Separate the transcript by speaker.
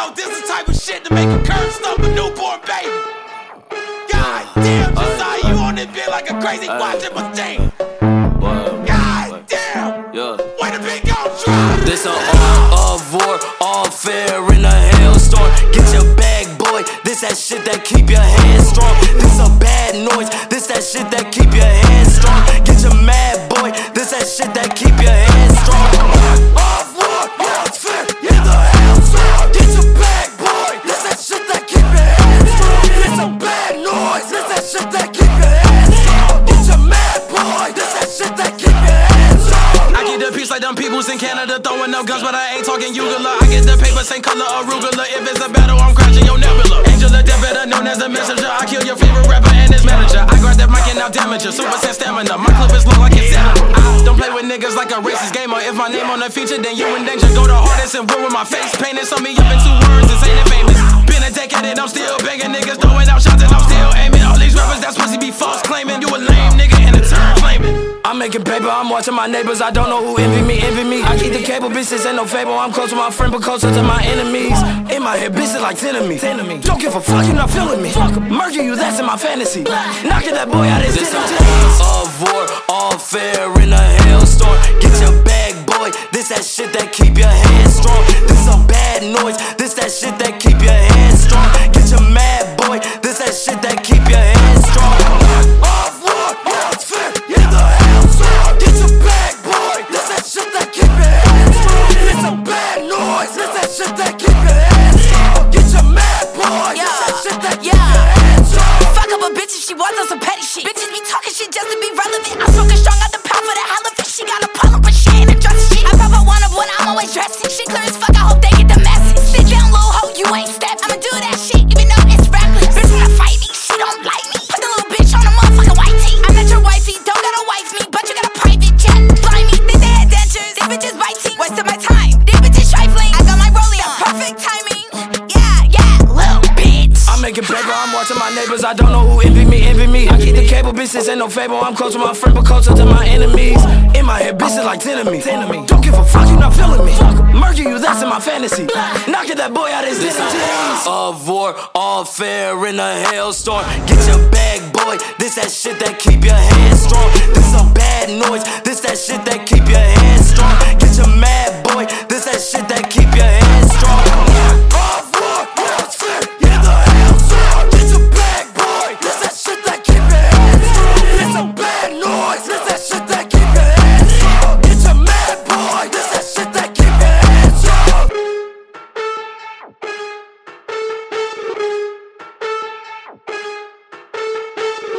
Speaker 1: Yo, this is the type of shit to make a curb stomp a newborn baby. God damn, Josiah, you on this bit like a crazy watching machine. God damn, way to be gon' drive.
Speaker 2: This a all of war, all fair in a hailstorm. Get your bag, boy, this that shit that keep your hands strong. This a bad noise, this that shit that keep your hands strong. Get your mad, boy, this that shit that keep your hands strong. All war, all fair in the hailstorm. Get your bag, boy, this that shit that keep your hands strong. This a bad noise, this that shit that keep your hands strong. Get your mad, boy, this that shit that keep your hands strong.
Speaker 1: I get the peace like them peoples in Canada throwing up guns, but I ain't talking Ugula. I get the paper, same color arugula. If it's a battle, I'm crashing your nebula. Angel of death, better known as a messenger. I kill your favorite rapper and his manager. I grab that mic and now damage you. Super Saiyan stamina, my clippers look like it's animal. I don't play with niggas like a racist gamer. If my name on the feature, then you in danger. Go to hardest and war with my face painted. Sum me up in 2 words and saying it famous. Been a decade and I'm still banging niggas, throwing out shots and I'm still aiming. All these rappers, that's pussy be false claiming. You a lame nigga and a turn claiming.
Speaker 2: I'm making paper, I'm watching my neighbors. I don't know who envy me. I keep the cable, bitches ain't no fable. I'm close to my friend, but closer to my enemies. In my head, bitches like 10 of me. Don't give a fuck, you're not feeling me. Murder you, that's in my fantasy. Knocking that boy out his titties. Of war, all fair in a hailstorm. Get your bag, boy. This that shit that keep your hands strong. This a bad noise. This that shit that keep your hands strong. Get your mad, boy. This that shit that keep your hands strong. Of war, all fair in the hailstorm. Get your bag, boy. This that shit that keep your hands strong. It's a bad noise. This that shit that keep your hands strong. Get your mad, boy. This that shit that keep your hands strong.
Speaker 3: Fuck up a bitch if she wants on some petty shit. Bitches be talking shit just to be relevant. I'm smoking strong out the pound for the hell of it. She got a problem, but she ain't addressing shit. I pop out one of when I'm always dressing. She clear as fuck, I hope they get the message. Sit down, little hoe, you ain't step. I'ma do that shit, even though it's reckless. Bitch wanna fight me, she don't like me. Put the little bitch on a motherfucking white tee. I met your wifey, don't gotta wife me, but you got a private jet. Blind me, think they had dentures. These bitches biting, wasting my time. These bitches trifling, I got my rollie on. Perfect timing, yeah, little bitch.
Speaker 2: I'm making paper, I'm watching my neighbors. I don't know who envy me. I keep the cable, bitches ain't no fable. I'm close to my friend, but closer to my enemies. In my head, bitches like 10 of me. Don't give a fuck, you're not feeling me. Murder you, that's in my fantasy. Knocking that boy out his titties. Of war, all fair in a hailstorm. Get your bag, boy. This that shit that keep your hands strong. This a bad noise. This that shit that keep your hands strong. Get your mad